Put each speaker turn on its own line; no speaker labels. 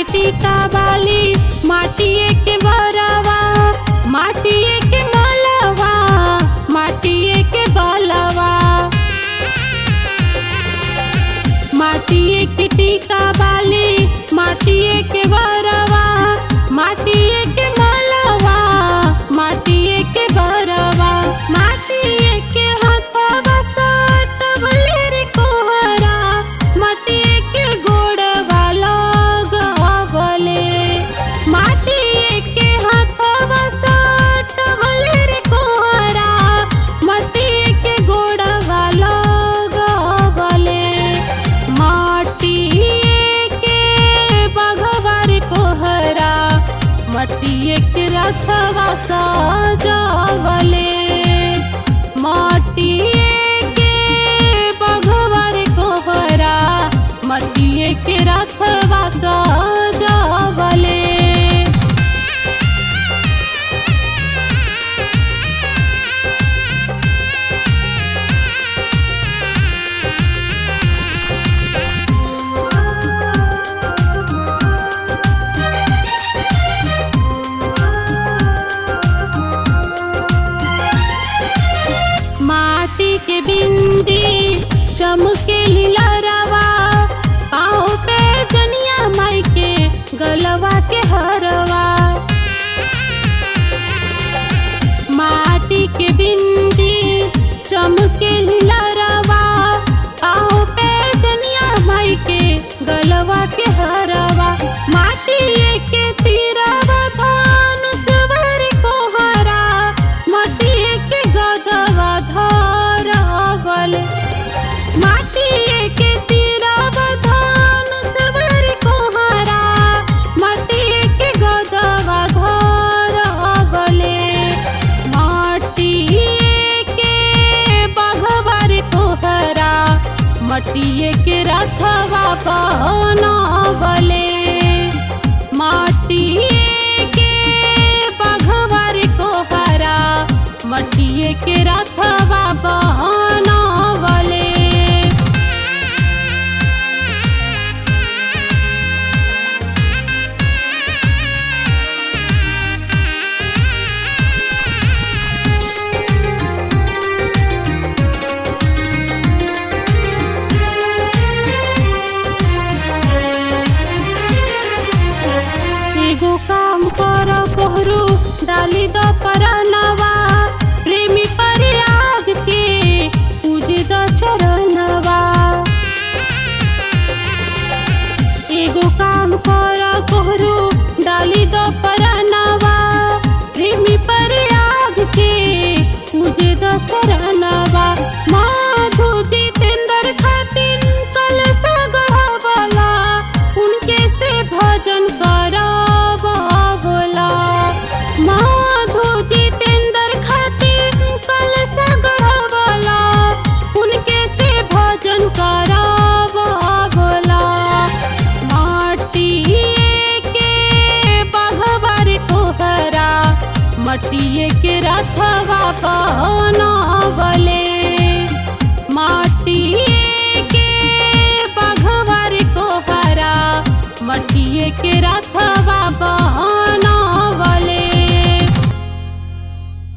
के टीका बाली माटिए के बरवा, माटिए के मलवा, माटिए के बलवा। माटिए के टीका बाली माटिए के बरवा, माटिए के मलवा, माटिए के बरवा। माटिए के हाथवा सटवले रे कोहरा, माटिए के गोड़वा लगवले। माटिए के हाथवा सटवले रे कोहरा, माटिए के गोड़वा लगवले। माटिए के बघवा रे कोहरा, माटिए के रथवा सजवले। माटिए के बघवा रे कोहरा, माटिए के रथवा सजवले। माटी के बिंदी चमके लीलरवा, पाँव पे जनिया माई के गलवा के हरवा। माटी के बिंदी चमके लीलरवा, पाँव पे जनिया माई के गलवा के हरवा। माटिए के तीरवा धनुष रे कोहरा, माटिए के गदवा धरवले। माटिए के तीरवा धनुष रे कोहरा, माटिए के गदवा धरवले। माटिए के बघवा रे कोहरा, माटिए के रथवा बनवले। माटिए के बघवा रे कोहरा, माटिए के रथवा बनवले। एगो काम कर कोहरू डाली द परनवा, प्रेमी परियाग के पूज द चरणवा। एगो काम कर कोहरू डाली द परनवा, प्रेमी परियाग के पूज द चरणवा। मधु जितेंद्र खातिर कलश गढ़वला, उनके से भजन करब बोला। मधु जितेंद्र खातिर कलश गढ़वला, उनके से भजन करब बोला। माटिए के बघवा रे कोहरा, माटिए के रथवा बनवले। माटिए के बघवा रे कोहरा, माटिए के रथवा बन